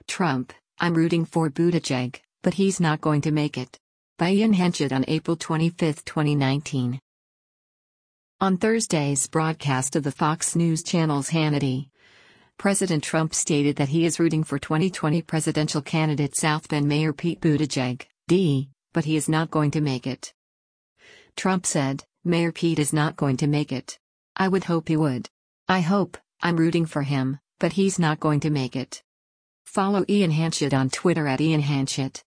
Trump, I'm rooting for Buttigieg, but he's not going to make it. By Ian Henchett on April 25, 2019. On Thursday's broadcast of the Fox News Channel's Hannity, President Trump stated that he is rooting for 2020 presidential candidate South Bend Mayor Pete Buttigieg, D., but he is not going to make it. Trump said, "Mayor Pete is not going to make it. I would hope he would. I'm rooting for him, but he's not going to make it." Follow Ian Henchett on Twitter @IanHenchett.